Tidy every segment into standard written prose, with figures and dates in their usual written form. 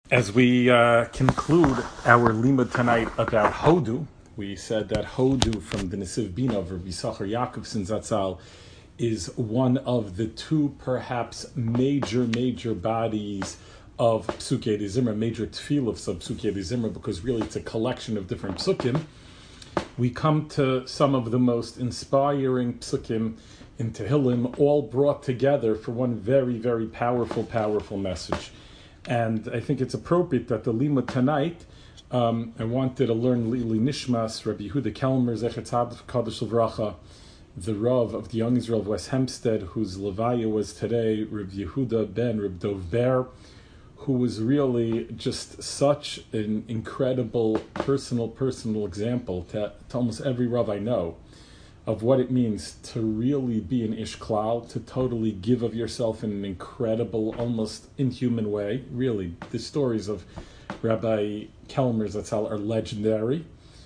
As we conclude our limud tonight about Hodu, we said that Hodu from the Nesiv Bina of Rabbi Yisachar Yaakobson Zatzal is one of the two perhaps major bodies of Psukei de Zimra, major tefillos of Psukei de Zimra, because really it's a collection of different psukim. We come to some of the most inspiring psukim in Tehillim, all brought together for one very powerful message. And I think it's appropriate that the limud tonight, I wanted to learn Lili Nishmas, Rabbi Yehuda Kelmer, Zechet Tzaddik Kadosh Livracha, the Rav of the Young Israel of West Hempstead, whose Levaya was today, Rabbi Yehuda ben Reb Dov Ber, who was really just such an incredible personal example to almost every Rav I know of what it means to really be an ish klal, to totally give of yourself in an incredible, almost inhuman way. Really, the stories of Rabbi Kelmer Zatzal are legendary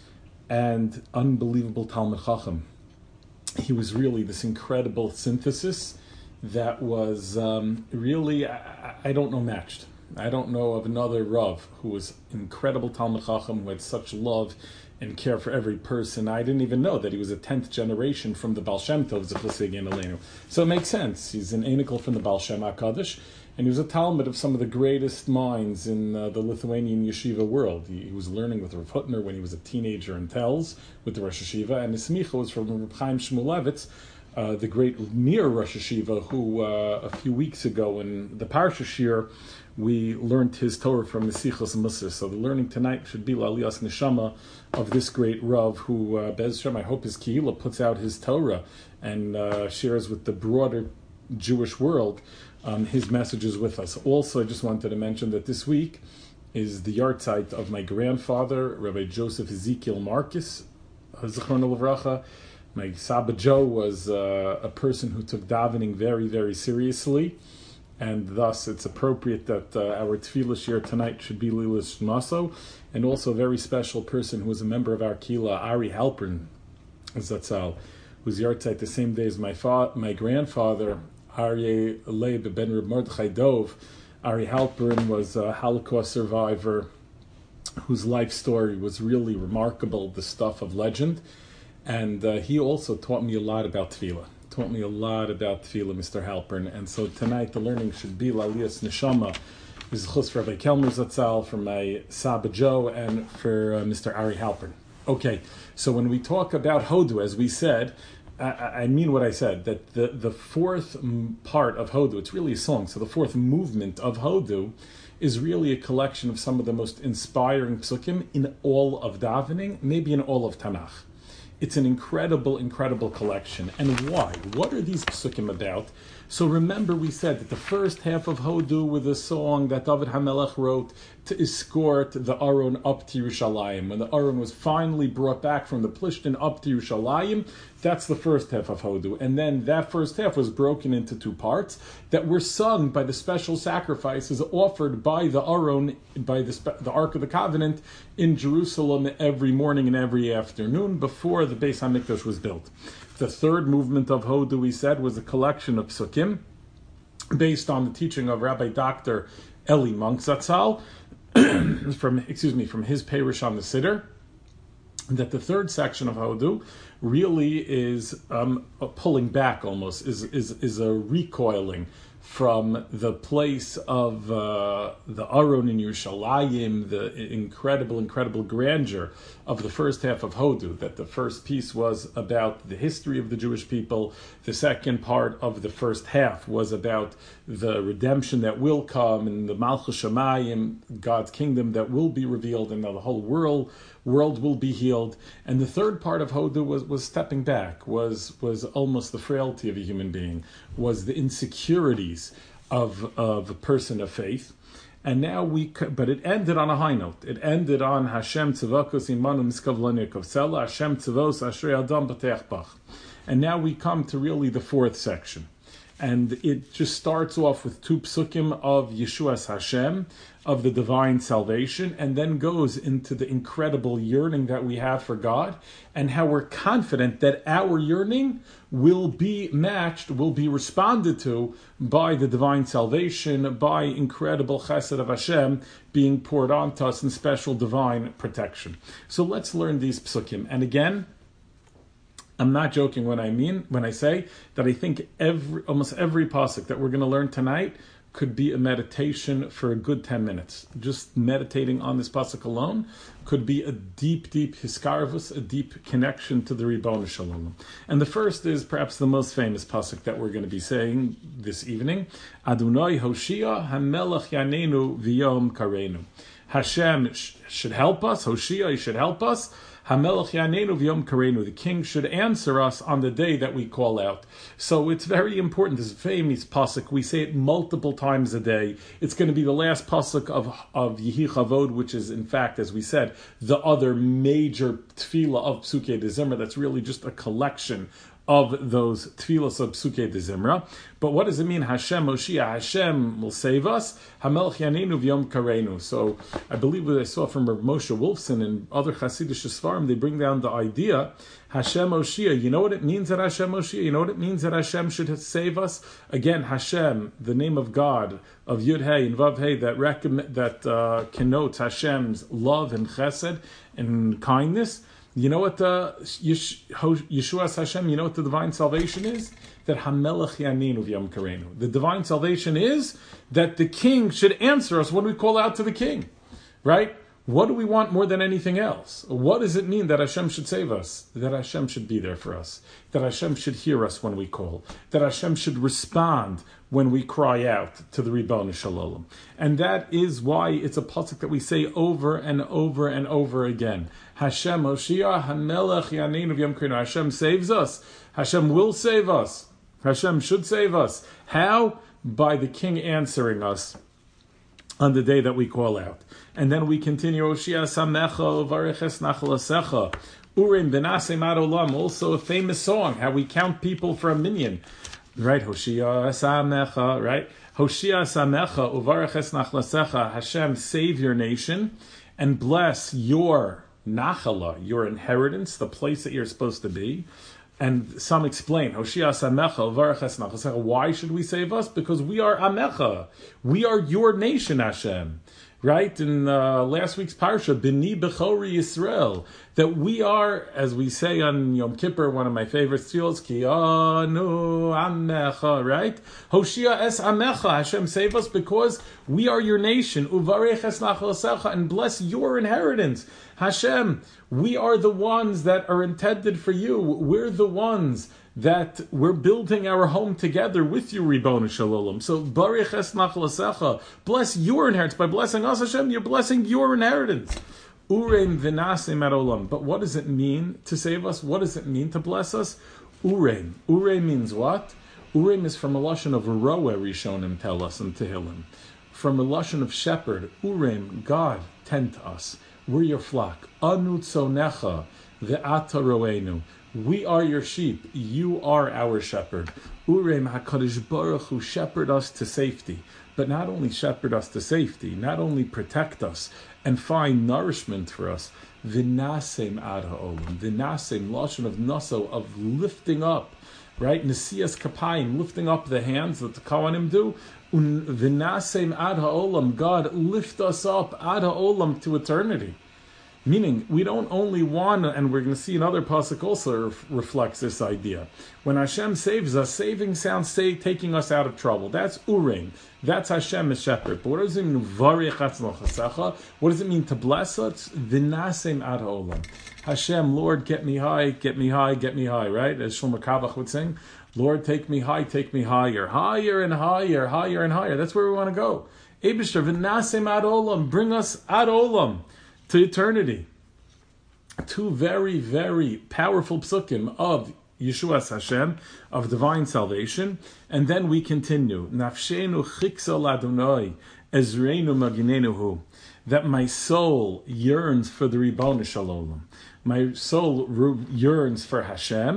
and unbelievable Talmid Chacham. He was really this incredible synthesis that was really, I don't know, matched. I don't know of another Rav who was incredible Talmid Chacham, who had such love and care for every person. I didn't even know that he was a 10th generation from the Baal Shem Tov, Zechus Yigin Aleinu. So it makes sense. He's an Einikel from the Baal Shem HaKadosh, and he was a Talmud of some of the greatest minds in the Lithuanian yeshiva world. He was learning with Rav Hutner when he was a teenager in Telz with the Rosh Yeshiva, and his smicha was from Reb Chaim Shmulevitz, the great Mir Rosh Yeshiva, who a few weeks ago in the Parsha Shir, we learned his Torah from the Sichos Musar. So the learning tonight should be Lalias Neshama of this great Rav who, Bez Shem, I hope his Kehillah puts out his Torah and shares with the broader Jewish world his messages with us. Also, I just wanted to mention that this week is the yahrzeit of my grandfather, Rabbi Joseph Ezekiel Marcus, Zichrono Livracha. My Saba Joe was a person who took davening very seriously, and thus it's appropriate that our tefillah shir tonight should be Lilas Shmaso, and also a very special person who was a member of our Kila, Ari Halpern Zatzal, whose yahrzeit the same day as my grandfather, Aryeh Leib ben Reb Mordechai Dov. Ari Halpern was a Holocaust survivor whose life story was really remarkable, the stuff of legend. And he also taught me a lot about tefillah. Mr. Halpern. And so tonight the learning should be Lalias Neshama, Zechus for Rabbi Kelmer Zatzal, for my Saba Joe, and for Mr. Ari Halpern. Okay, so when we talk about Hodu, as we said, I mean what I said, that the fourth part of Hodu, it's really a song, so the fourth movement of Hodu is really a collection of some of the most inspiring psukim in all of davening, maybe in all of Tanakh. It's an incredible collection. And why? What are these psukim about? So remember we said that the first half of Hodu was a song that David HaMelech wrote to escort the Aron up to Yerushalayim. When the Aron was finally brought back from the Plishtin up to Yerushalayim, that's the first half of Hodu. And then that first half was broken into two parts that were sung by the special sacrifices offered by the Aron, by the Ark of the Covenant in Jerusalem every morning and every afternoon before the Beis HaMikdash was built. The third movement of Hodu, we said, was a collection of psukim based on the teaching of Rabbi Dr. Eli Monk Zatzal from his Perush on the Siddur. That the third section of Hodu really is pulling back almost, is a recoiling from the place of the Aron in Yerushalayim, the incredible grandeur of the first half of Hodu, that the first piece was about the history of the Jewish people, the second part of the first half was about the redemption that will come, and the Malchus Shamayim, God's kingdom that will be revealed, and the whole world will be healed. And the third part of Hodu was stepping back, was almost the frailty of a human being, was the insecurities of a person of faith. And now but it ended on a high note. It ended on Hashem tzivakos imanu miskav l'nikov sela, Hashem tzivos ashrei adam b'teach bach. And now we come to really the fourth section. And it just starts off with two psukim of Yeshuas Hashem, of the divine salvation, and then goes into the incredible yearning that we have for God, and how we're confident that our yearning will be matched, will be responded to by the divine salvation, by incredible chesed of Hashem being poured onto us in special divine protection. So let's learn these psukim. And again, I'm not joking when I say that I think almost every pasuk that we're going to learn tonight could be a meditation for a good 10 minutes. Just meditating on this pasuk alone could be a deep, deep hiskarvus, a deep connection to the Ribono Shel Olam. And the first is perhaps the most famous pasuk that we're going to be saying this evening. Adonai Hoshia Hamelech Yanenu V'yom Karenu. Hashem should help us. Hoshia, he should help us. Hamelech Yanenu V'yom Karenu. The king should answer us on the day that we call out. So it's very important. This famous pasuk, we say it multiple times a day. It's going to be the last pasuk of Yehi Chavod, which is, in fact, as we said, the other major tefillah of Psukei de Zimra. That's really just a collection of those tefillas of Psukei de Zimra. But what does it mean? Hashem Moshiach, Hashem will save us. Hamelech Yanenu V'yom Karenu. So I believe what I saw from Rav Moshe Wolfson and other Hasidic Sfarim, they bring down the idea, Hashem Moshiach. You know what it means that Hashem Moshiach? You know what it means that Hashem should save us? Again, Hashem, the name of God, of Yud Hey and Vav Hey, that connotes Hashem's love and chesed and kindness. You know what Yeshuas Hashem, you know what the divine salvation is? That Hamelech Yanenu V'yom Karenu. The divine salvation is that the king should answer us when we call out to the king. Right? What do we want more than anything else? What does it mean that Hashem should save us? That Hashem should be there for us. That Hashem should hear us when we call. That Hashem should respond when we cry out to the Ribono Shel Olam. And that is why it's a pasuk that we say over and over and over again. Hashem Hoshia Hamelech Yanenu V'yom Karenu. Hashem saves us. Hashem will save us. Hashem should save us. How? By the king answering us on the day that we call out. And then we continue, Hoshia Samecha Uvareches Nachalasecha Urim Benasem Ad Olam, also a famous song, how we count people for a minyan. Right, Hoshia Samecha, right? Hoshia Samecha Uvareches Nachalasecha, Hashem, save your nation and bless your Nachala, your inheritance, the place that you're supposed to be. And some explain, Hoshia Samecha Uvareches Nachalasecha, why should we save us? Because we are Amecha. We are your nation, Hashem. Right, in last week's parsha, B'ni Bechori Yisrael, that we are, as we say on Yom Kippur, one of my favorite tefillos, Ki Anu Amecha, right? Hoshia es Amecha, Hashem, save us because we are your nation. Uvarech es Nachalasecha, and bless your inheritance. Hashem, we are the ones that are intended for you. We're the ones that we're building our home together with you, Ribono Shel Olam. So, Baruch es Nachalasecha, bless your inheritance. By blessing us, Hashem, you're blessing your inheritance. Ureim v'nasem ad olam. But what does it mean to save us? What does it mean to bless us? Ureim. Ureim means what? Ureim is from a lashon of roa, Rishonim tell us in Tehillim. From a lashon of shepherd. Ureim, God, tend to us. We're your flock. Anu tzonecha ve'ata roenu. We are your sheep. You are our shepherd. Ureim HaKadosh Baruch Hu, shepherd us to safety. But not only shepherd us to safety, not only protect us and find nourishment for us. V'nasem ad ha'olam. V'nasem, lashon of naso, of lifting up. Right? Nesias kapayim, lifting up the hands that the Kohanim do. V'nasem ad ha'olam. God, lift us up ad ha'olam to eternity. Meaning, we don't only want, and we're going to see another pasuk also reflects this idea. When Hashem saves us, saving sounds taking us out of trouble. That's Urim. That's Hashem as shepherd. But what does it mean? What does it mean to bless us? V'nasem ad ha'olam. Hashem, Lord, get me high, get me high, get me high, right? As Shlomo Kavach would sing, Lord, take me higher, higher and higher, higher and higher. That's where we want to go. Eibishter, v'nasem ad olam, bring us ad olam, to eternity. Two very, very powerful psukim of Yeshuas Hashem, of divine salvation. And then we continue. Nafshenu chiksal Adonai, ezreinu maginenu hu. That my soul yearns for the Ribono Shel Olam. My soul yearns for Hashem,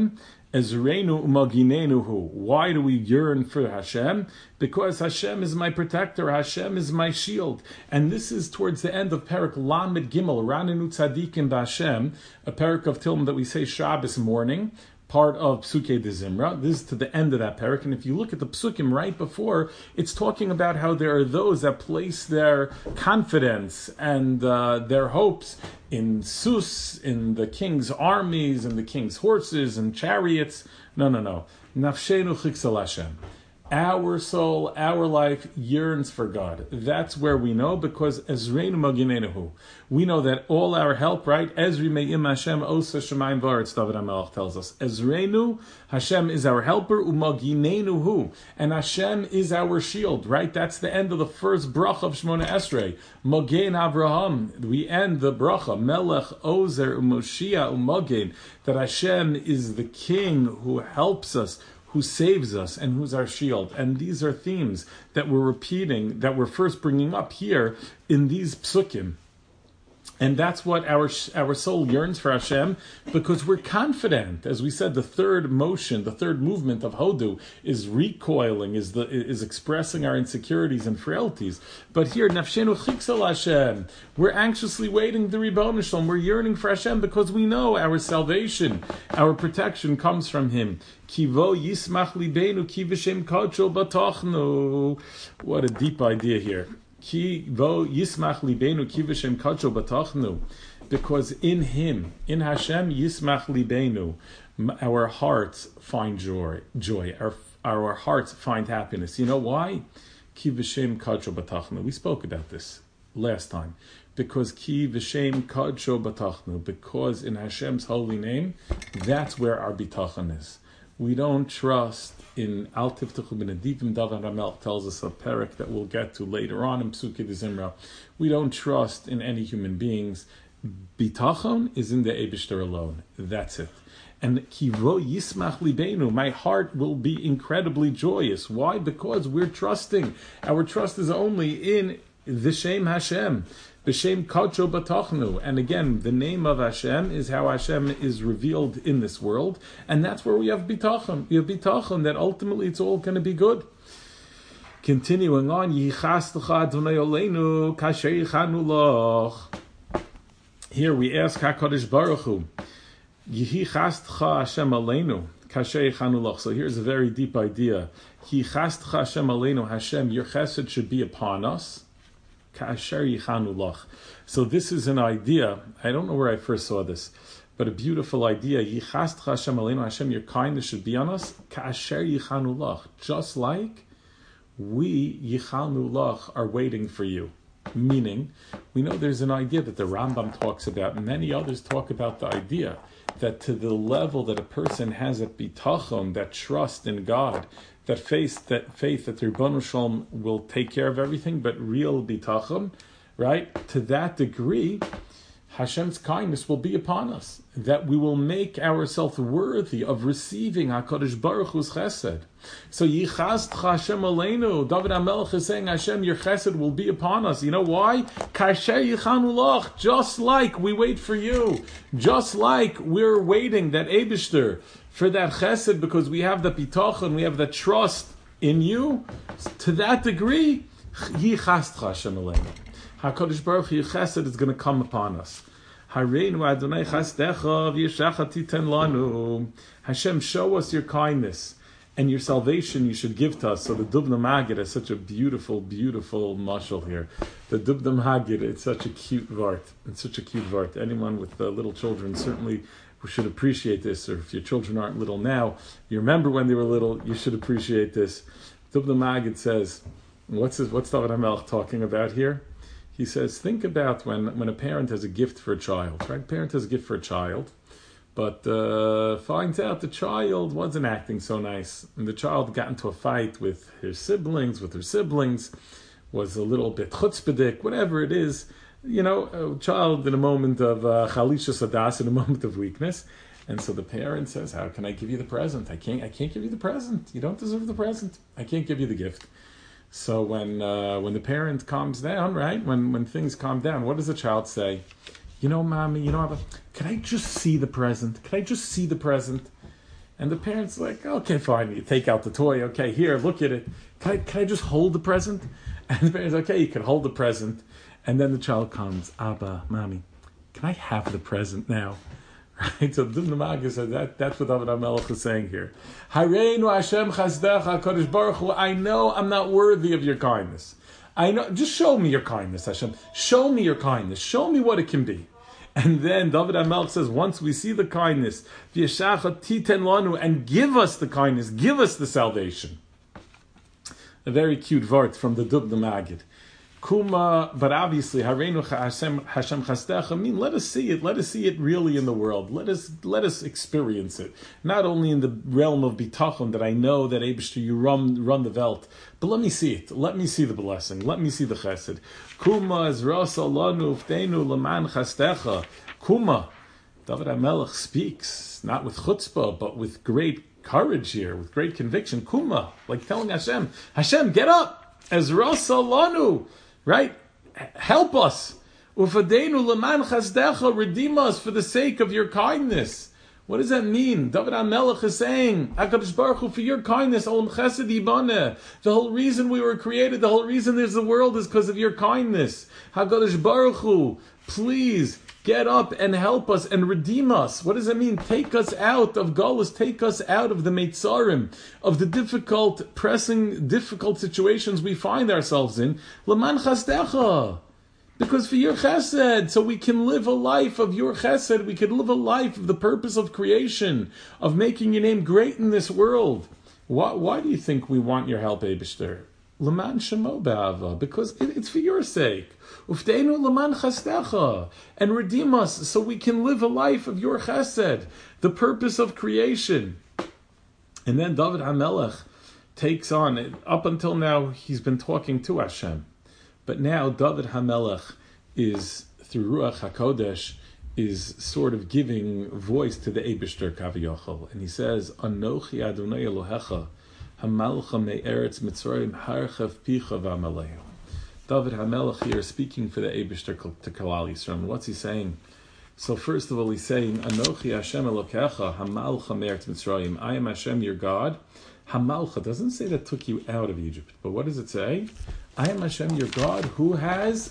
Ezreinu umaginenuhu. Why do we yearn for Hashem? Because Hashem is my protector. Hashem is my shield. And this is towards the end of Perek Lamed Gimel, Ranenu Tzadikim B'Hashem, a Perek of Tilm that we say Shabbos morning, part of Psukei de Zimra. This is to the end of that parak, and if you look at the psukim right before, it's talking about how there are those that place their confidence and their hopes in Sus, in the king's armies, and the king's horses and chariots. No. Nafshenu chiksel Hashem. Our soul, our life yearns for God. That's where we know, because Ezreinu Maginenuhu. We know that all our help, right? Ezri me'im Hashem osa shemayim v'aretz, David HaMelech tells us. Ezreinu, Hashem is our helper, umaginenuhu. And Hashem is our shield, right? That's the end of the first bracha of Shemona Esrei. Magen Avraham. We end the bracha. Melech, Ozer, Umoshia, Umagen. That Hashem is the king who helps us, who saves us, and who's our shield. And these are themes that we're repeating, that we're first bringing up here in these psukim. And that's what our soul yearns for Hashem, because we're confident. As we said, the third motion, the third movement of Hodu is recoiling, is expressing our insecurities and frailties. But here, Nafshenu Chiksel Hashem, we're anxiously waiting the Ribbono Shalom. We're yearning for Hashem because we know our salvation, our protection comes from Him. Kivo Yismach Libenu Ki V'Shem Kodsho Batochnu. What a deep idea here. Because in Him, in Hashem, Yismach Libenu, our hearts find joy. Our hearts find happiness. You know why? Ki v'shem kadsho batachnu. We spoke about this last time. Because ki v'shem kadsho batachnu. Because in Hashem's holy name, that's where our bitachon is. We don't trust in Al Tiftachu B'Nadivim. David HaMelech tells us a perek that we'll get to later on in Psukei de Zimra. We don't trust in any human beings. Bitachon is in the Eibishter alone. That's it. And Kivo Yismach Libenu, my heart will be incredibly joyous. Why? Because we're trusting. Our trust is only in the Shem Hashem. B'Shem Kodsho Batachnu. And again, the name of Hashem is how Hashem is revealed in this world. And that's where we have bitachon. We have bitachon that ultimately it's all going to be good. Continuing on, Yichastecha Adonai Oleinu Kasher Yichanu Loch. Here we ask HaKadosh Baruch Hu, Yichastecha Hashem Aleinu Kasher Yichanu Loch. So here's a very deep idea. Yichastecha Hashem Aleinu, Hashem, your chesed should be upon us. So this is an idea, I don't know where I first saw this, but a beautiful idea. Hashem, your kindness should be on us. Just like we, Yichanu Lach, are waiting for you. Meaning, we know there's an idea that the Rambam talks about, and many others talk about the idea that to the level that a person has a bitachon, that trust in God, that faith that the Ribbono Shalom will take care of everything, but real bitachon, right? To that degree, Hashem's kindness will be upon us, that we will make ourselves worthy of receiving HaKadosh Baruch Hu's chesed. So Yichastecha Hashem Aleinu, David HaMelech is saying, Hashem, your chesed will be upon us. You know why? Kasher Yichanu Lach, just like we wait for you, just like we're waiting, that Eibishter, for that chesed, because we have the bitachon, we have the trust in you. To that degree, Yichastecha Hashem Aleinu. HaKadosh Baruch Hu, your chesed is going to come upon us. Hareinu Adonai chasdecha v'yeshachah titen lanu. Hashem, show us your kindness and your salvation you should give to us. So the Dubna Magid is such a beautiful, beautiful mashal here. The Dubna Magid, it's such a cute vart. It's such a cute vart. Anyone with little children certainly should appreciate this. Or if your children aren't little now, you remember when they were little, you should appreciate this. Dubna Magid says, what's David HaMelech talking about here? He says, think about when a parent has a gift for a child, right? A parent has a gift for a child, but finds out the child wasn't acting so nice. And the child got into a fight with her siblings, was a little bit chutzpahdik, whatever it is. You know, a child in a moment of chalisha sadas, in a moment of weakness. And so the parent says, how can I give you the present? I can't give you the present. You don't deserve the present. I can't give you the gift. So when the parent calms down, right? When things calm down, what does the child say? You know, Mommy, Abba, could I just see the present? Could I just see the present? And the parents are like, okay, fine, you take out the toy, okay, here, look at it. Can I just hold the present? And the parents, okay, you can hold the present. And then the child comes, Abba, Mommy, can I have the present now? Right? So the Maggid said that's what David HaMelech is saying here. Hareinu Hashem chasdecha HaKadosh Baruch Hu, I know I'm not worthy of your kindness. I know, just show me your kindness, Hashem. Show me your kindness. Show me what it can be. And then David HaMelech says, once we see the kindness, v'yeshacha titen lanu, and give us the kindness, give us the salvation. A very cute vart from the Dubna Maggid. Kuma, but obviously, Hareinu Hashem Chasdecha, I mean, let us see it really in the world. Let us experience it. Not only in the realm of bitachon, that I know that Eibishter, you run the Welt, but let me see it. Let me see the blessing. Let me see the chesed. Kuma is rasa lanu ufteinu leman Chasdecha. Kuma, David HaMelech speaks, not with chutzpah, but with great courage here, with great conviction. Kuma, like telling Hashem, get up, as rasa lanu. Right? Help us. Ufadenu leman chasdecha, redeem us for the sake of your kindness. What does that mean? David HaMelech is saying, HaKadosh Baruch Hu, for your kindness, Olam Chesed Ibaneh. The whole reason we were created, the whole reason there's the world is because of your kindness. HaKadosh Baruch Hu, please get up and help us and redeem us. What does that mean? Take us out of Galus, take us out of the Meitzarim, of the difficult situations we find ourselves in. Leman chasdecha. Because for your chesed, so we can live a life of your chesed, we can live a life of the purpose of creation, of making your name great in this world. Why do you think we want your help, Eibishter? Leman shemo be'ava, because it's for your sake. Ufteinu leman chasdecha, and redeem us so we can live a life of your chesed, the purpose of creation. And then David HaMelech takes on, up until now he's been talking to Hashem, but now David HaMelech is, through Ruach HaKodesh, is sort of giving voice to the Eibishter Kaviyachol, and he says, Anochi Adonai Elohecha, Hamalcha me'eretz Mitzrayim harchav picha v'amalehu. David HaMelech here speaking for the Eibishter to Kalal Yisrael. What's he saying? So first of all, he's saying, Anochi Hashem Elokecha, Hamalcha me'eretz Mitzrayim. I am Hashem, your God. Hamalcha doesn't say that took you out of Egypt, but what does it say? I am Hashem, your God, who has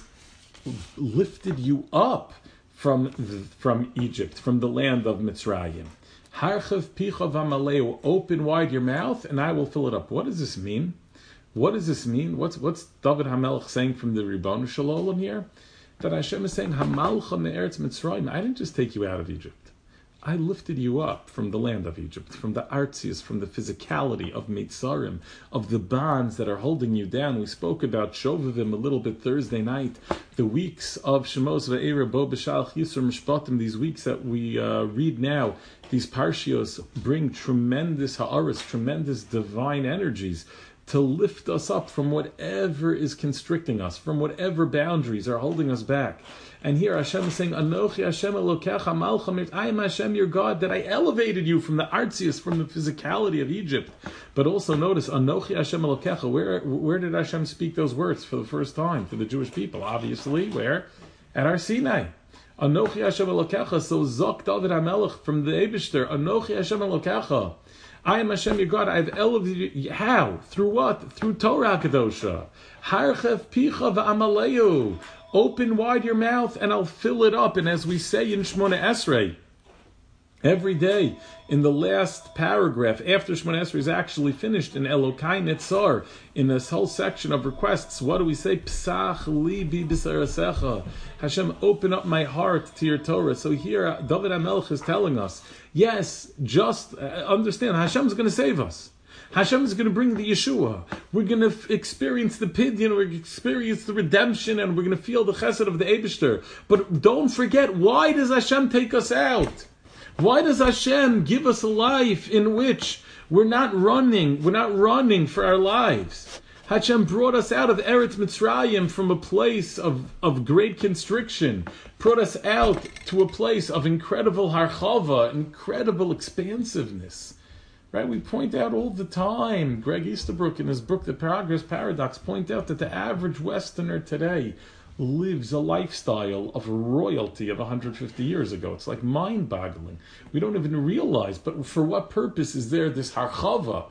lifted you up from Egypt, from the land of Mitzrayim. Harchav picha v'amaleu, open wide your mouth and I will fill it up. What does this mean? What does this mean? What's David HaMelech saying from the Ribbon Shalom here? That Hashem is saying, Hamalcha me'eretz Mitzrayim. I didn't just take you out of Egypt. I lifted you up from the land of Egypt, from the artsius, from the physicality of Meitzarim, of the bonds that are holding you down. We spoke about Shovavim a little bit Thursday night, the weeks of Shemos Ve'era, Bo B'Shalach Yisur Mishpatim, these weeks that we read now, these parshios bring tremendous ha'aras, tremendous divine energies to lift us up from whatever is constricting us, from whatever boundaries are holding us back. And here Hashem is saying, Anochi Hashem Elokecha Malcha, I am Hashem your God, that I elevated you from the artsius, from the physicality of Egypt. But also notice, Anochi Hashem Elokecha, where did Hashem speak those words for the first time? For the Jewish people, obviously, where? At Har Sinai. Anochi Hashem Elokecha, so Zok David HaMelech from the Eibishter, Anochi Hashem Elokecha. I am Hashem your God. I've elevated you. How? Through what? Through Torah Kadosha. Harchev picha v'amaleu. Open wide your mouth and I'll fill it up. And as we say in Shmona Esrei, every day in the last paragraph, after Shmona Esrei is actually finished in Elokai Netzar, in this whole section of requests, what do we say? Psach libi b'sarasecha. Hashem, open up my heart to your Torah. So here, David HaMelech is telling us, yes, just understand, Hashem is going to save us. Hashem is going to bring the Yeshua. We're going to experience the Pidyon, we're going to experience the redemption, and we're going to feel the chesed of the Eibishter. But don't forget, why does Hashem take us out? Why does Hashem give us a life in which we're not running for our lives? Hashem brought us out of Eretz Mitzrayim from a place of great constriction, brought us out to a place of incredible harchava, incredible expansiveness. Right? We point out all the time, Greg Easterbrook in his book, The Progress Paradox, point out that the average Westerner today lives a lifestyle of royalty of 150 years ago. It's like mind-boggling. We don't even realize, but for what purpose is there this harchava,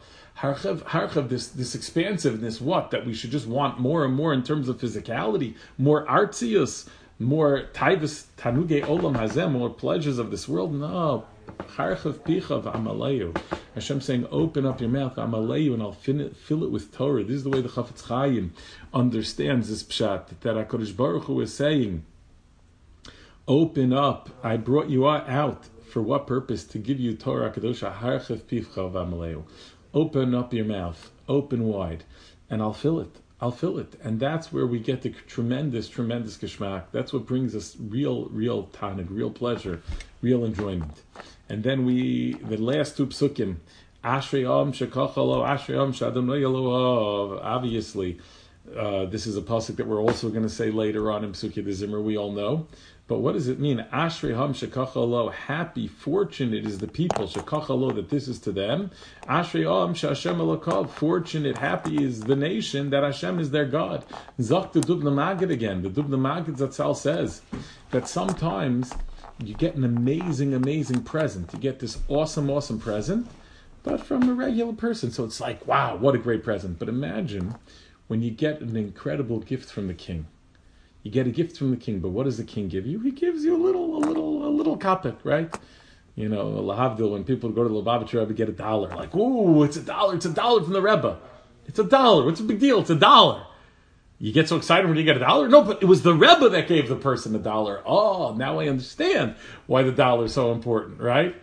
this expansiveness, what? That we should just want more and more in terms of physicality, more artzius, more taivas tanuge olam hazem, more pleasures of this world? No. Harchav picha v'amaleyu. Hashem saying, open up your mouth, v'amaleyu, and I'll fill it with Torah. This is the way the Chafetz Chaim understands this pshat, that HaKadosh Baruch Hu is saying, open up, I brought you out. For what purpose? To give you Torah Kedosha. Harchav picha v'amaleyu. Open up your mouth, open wide, and I'll fill it. I'll fill it. And that's where we get the tremendous geschmack. That's what brings us real tanug, real pleasure, real enjoyment. And then the last two psukim, Ashrei Am Shekachalo, Ashrei Am Shadam Lo. Obviously, this is a pasuk that we're also going to say later on in Psukei de Zimra, we all know. But what does it mean? Ashrei Ham Shekachalo, happy, fortunate is the people, Shekachalo, that this is to them. Ashrei Ham Shashem Elokov, fortunate, happy is the nation that Hashem is their God. Zok the Dubna Magid again. The Dubna Magid Zatzal says that sometimes you get an amazing present. You get this awesome present, but from a regular person. So it's like, wow, what a great present. But imagine when you get an incredible gift from the king. You get a gift from the king, but what does the king give you? He gives you a little kapek, right? You know, lahavdil, when people go to the Lubavitcher Rebbe, get $1. Like, ooh, it's $1 from the Rebbe. It's $1. What's the big deal? It's $1. You get so excited when you get $1? No, but it was the Rebbe that gave the person $1. Oh, now I understand why the dollar is so important, right?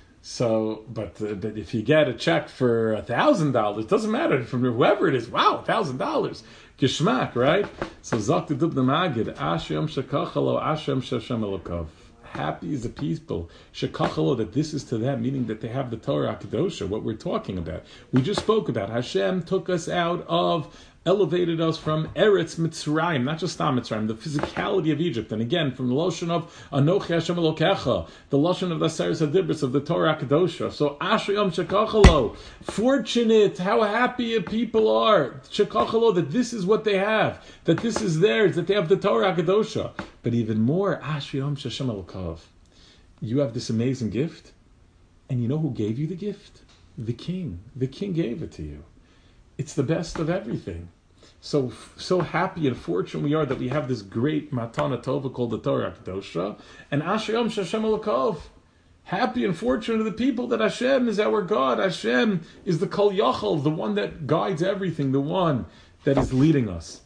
So, but if you get a check for $1,000, it doesn't matter from whoever it is. Wow, $1,000. Geshmak, right? So Zok the Dubna Magid, Ashrei Shekachalo, Ashrei Shashem Elokov. Happy is the people, Shekachalo, that this is to them, meaning that they have the Torah Kedosha, what we're talking about. We just spoke about Hashem took us out of, elevated us from Eretz Mitzrayim, not just Stam Mitzrayim, the physicality of Egypt. And again, from the Lashon of Anochi Hashem Elokecha, the Lashon of the Aseres HaDibros of the Torah Kedosha. So Ashrei Yom Shekachalo, fortunate, how happy people are, Shekachalo, that this is what they have, that this is theirs, that they have the Torah Kedosha. But even more, Ashrei Yom Hashem Elokav, you have this amazing gift, and you know who gave you the gift? The king. The king gave it to you. It's the best of everything. So happy and fortunate we are that we have this great Matana Tova called the Torah Kedosha, and Ashrei Yom Hashem Elokov. Happy and fortunate are the people that Hashem is our God. Hashem is the Kol Yachol, the one that guides everything, the one that is leading us.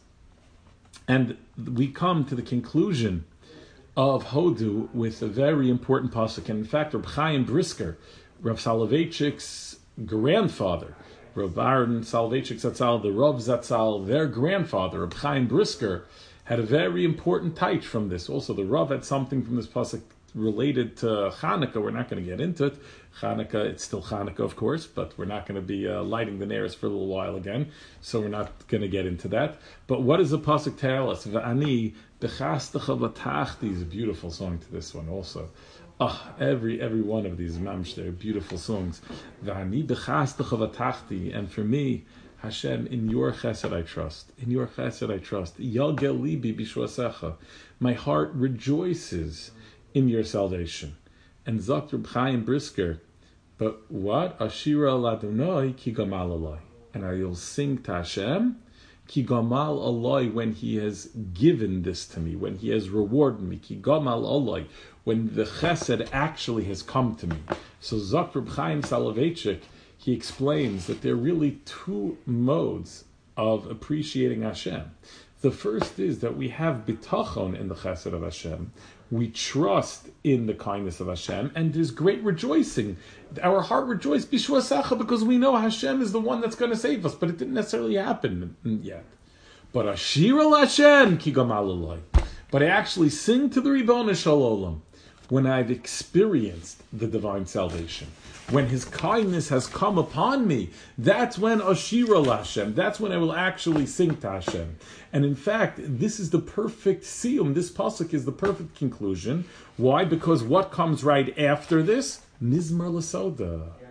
And we come to the conclusion of Hodu with a very important pasuk. And in fact, Reb Chaim Brisker, Rav Soloveitchik's grandfather, Rav Aaron Soloveitchik Zatzal, the Rav Zatzal, their grandfather, Reb Chaim Brisker, had a very important taich from this. Also, the Rav had something from this pasuk related to Chanukah. We're not going to get into it. Chanukah, it's still Chanukah, of course, but we're not going to be lighting the neiros for a little while again, so we're not going to get into that. But what does the pasuk tell us? V'ani b'chastecha v'tachti is a beautiful song to this one also. Every one of these mamish, they're beautiful songs. V'ani b'chastecha v'tachti, and for me, Hashem, in your chesed I trust. In your chesed I trust. Yagel libi b'shvasecha. My heart rejoices in your salvation. And Zok Reb Chaim Brisker, but what? Ashira ladonai ki gamal aloi. And I will sing to Hashem ki gamal aloi, when He has given this to me, when He has rewarded me. Ki gamal aloi, when the chesed actually has come to me. So Zok Reb Chaim Soloveitchik, he explains that there are really two modes of appreciating Hashem. The first is that we have bitachon in the chesed of Hashem. We trust in the kindness of Hashem, and there's great rejoicing. Our heart rejoices b'shvasecha, because we know Hashem is the one that's going to save us, but it didn't necessarily happen yet. But Ashira Hashem ki gamal aloi. But I actually sing to the Ribono Shel Olam when I've experienced the divine salvation. When His kindness has come upon me, that's when Ashira Hashem, that's when I will actually sing to Hashem. And in fact, this is the perfect siyum, this pasuk is the perfect conclusion. Why? Because what comes right after this? Mizmar L'Soda.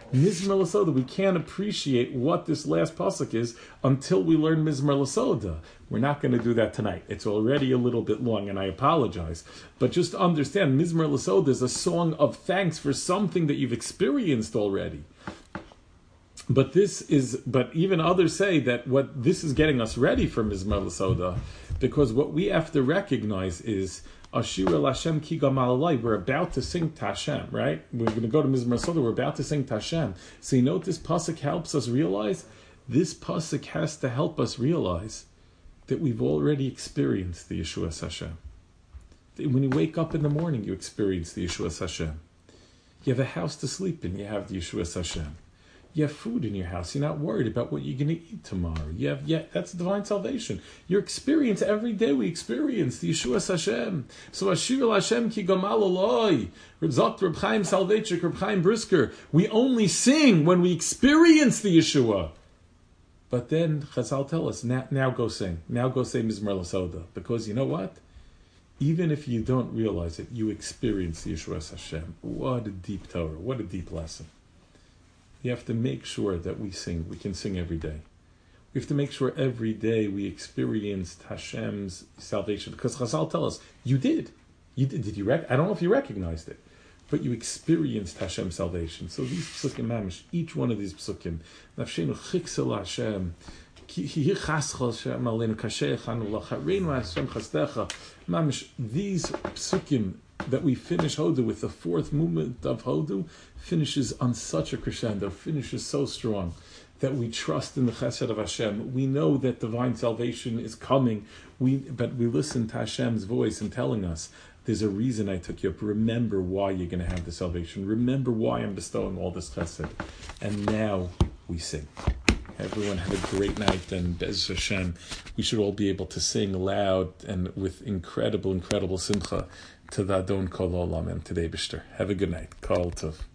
Mizmor Lasoda, we can't appreciate what this last pasuk is until we learn Mizmor Lasoda. We're not going to do that tonight. It's already a little bit long, and I apologize. But just understand, Mizmor Lasoda is a song of thanks for something that you've experienced already. But even others say that what this is getting us ready for Mizmor Lasoda, because what we have to recognize is Ashira Lashem Ki Gamal Alai. We're about to sing Tashem, right? We're going to go to Mizmor Lasoda. We're about to sing Tashem. So you know what this pasuk helps us realize? This pasuk has to help us realize that we've already experienced the Yeshuas Hashem. When you wake up in the morning, you experience the Yeshuas Hashem. You have a house to sleep in. You have the Yeshuas Hashem. You have food in your house. You're not worried about what you're going to eat tomorrow. That's divine salvation. Your experience every day. We experience the Yeshuas Hashem. So Ashir Hashem ki gamal aloi. Zok Reb Chaim Salvechik, Reb Chaim Brisker. We only sing when we experience the Yeshua. But then Chazal tell us, now go sing. Now go say Mizmor Lasoda. Because you know what? Even if you don't realize it, you experience the Yeshuas Hashem. What a deep Torah. What a deep lesson. You have to make sure that we sing. We can sing every day. We have to make sure every day we experienced Hashem's salvation. Because Chazal tell us, you did. Did you I don't know if you recognized it, but you experienced Hashem's salvation. So these psukim mamish, each one of these psukim, Nafshenu chiksel Hashem, mamish, these psukim that we finish Hodu with, the fourth movement of Hodu finishes on such a crescendo, finishes so strong that we trust in the chesed of Hashem. We know that divine salvation is coming, but we listen to Hashem's voice and telling us, there's a reason I took you up. Remember why you're going to have the salvation. Remember why I'm bestowing all this chesed. And now we sing. Everyone have a great night, and Be'ez Hashem, we should all be able to sing loud and with incredible, incredible simcha to the Adon Kol Olam and today, Bishter. Have a good night. Kol Tov.